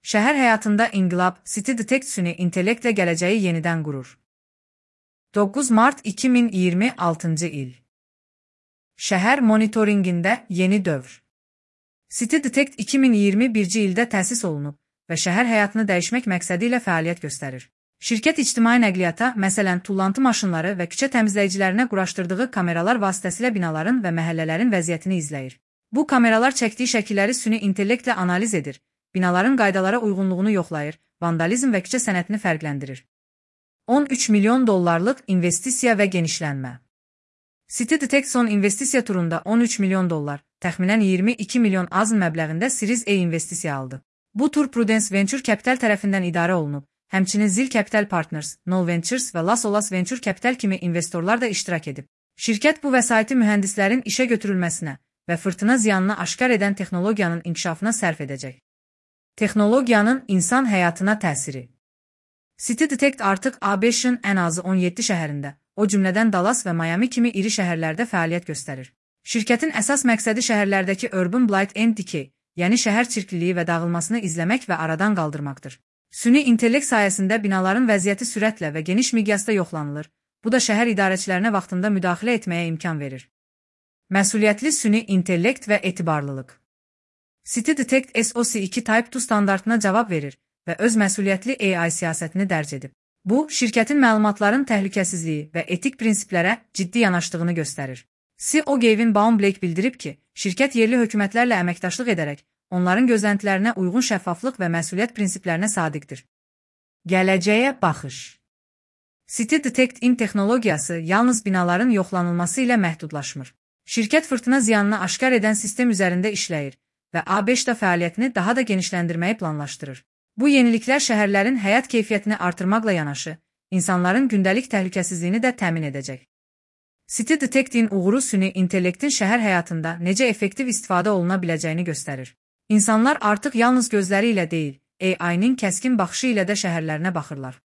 Şəhər həyatında inqilab, City Detect süni intellektlə gələcəyi yenidən qurur. 9 mart 2026 il. Şəhər monitoringində yeni dövr. City Detect 2021-ci ildə təsis olunub və şəhər həyatını dəyişmək məqsədi ilə fəaliyyət göstərir. Şirkət ictimai nəqliyyata, məsələn, tullantı maşınları və küçə təmizləyicilərinə quraşdırdığı kameralar vasitəsilə binaların və məhəllələrin vəziyyətini izləyir. Bu kameralar çəkdiyi şəkilləri süni intellektlə analiz edir, binaların qaydalara uyğunluğunu yoxlayır, vandalizm və küçə sənətini fərqləndirir. 13 milyon dollarlıq investisiya və genişlənmə. City Detect son investisiya turunda 13 milyon dollar, təxminən 22 milyon AZN məbləğində Series A investisiya aldı. Bu tur Prudence Venture Capital tərəfindən idarə olunub, həmçinin Zil Capital Partners, Null Ventures və Las Olas Venture Capital kimi investorlar da iştirak edib. Şirkət bu vəsaiti mühəndislərin işə götürülməsinə və fırtına ziyanını aşkar edən texnologiyanın inkişafına sərf edəcək. Texnologiyanın insan həyatına təsiri. City Detect artıq ABŞ-ın ən azı 17 şəhərində, o cümlədən Dallas və Miami kimi iri şəhərlərdə fəaliyyət göstərir. Şirkətin əsas məqsədi şəhərlərdəki urban blight and decay, yəni şəhər çirkliliyi və dağılmasını izləmək və aradan qaldırmaqdır. Süni intellekt sayəsində binaların vəziyyəti sürətlə və geniş miqyasda yoxlanılır. Bu da şəhər idarəçilərinə vaxtında müdaxilə etməyə imkan verir. Məsuliyyətli süni intellekt və etibarlılıq. City Detect SOC2 Type 2 standartına cavab verir və öz məsuliyyətli AI siyasətini dərc edib. Bu, şirkətin məlumatların təhlükəsizliyi və etik prinsiplərə ciddi yanaşdığını göstərir. CEO Gavin Baumblake bildirib ki, şirkət yerli hökumətlərlə əməkdaşlıq edərək, onların gözləntilərinə uyğun şəffaflıq və məsuliyyət prinsiplərinə sadiqdir. Gələcəyə baxış. City Detect-in texnologiyası yalnız binaların yoxlanılması ilə məhdudlaşmır. Şirkət fırtına ziyanını aşkar edən sistem üzərində işləyir və ABŞ-da fəaliyyətini daha da genişləndirməyi planlaşdırır. Bu yeniliklər şəhərlərin həyat keyfiyyətini artırmaqla yanaşı, insanların gündəlik təhlükəsizliyini də təmin edəcək. City Detect-in uğuru süni intellektin şəhər həyatında necə effektiv istifadə oluna biləcəyini göstərir. İnsanlar artıq yalnız gözləri ilə deyil, AI-nin kəskin baxışı ilə də şəhərlərinə baxırlar.